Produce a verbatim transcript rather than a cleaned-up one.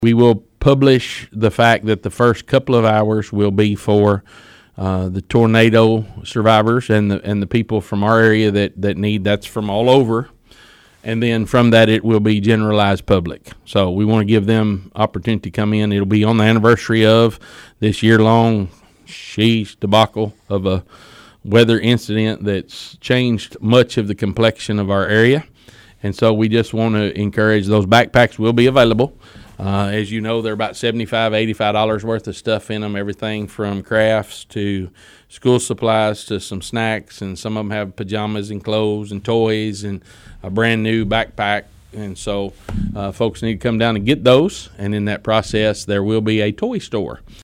We will publish the fact that the first couple of hours will be for uh, the tornado survivors and the and the people from our area that, that need. That's from all over. And then from that, it will be generalized public. So we want to give them opportunity to come in. It'll be on the anniversary of this year-long sheesh debacle of a weather incident that's changed much of the complexion of our area. And so we just want to encourage those backpacks will be available. Uh, as you know, they're about seventy-five dollars, eighty-five dollars worth of stuff in them, everything from crafts to school supplies to some snacks, and some of them have pajamas and clothes and toys and a brand new backpack. And so uh, folks need to come down and get those, and in that process there will be a toy store.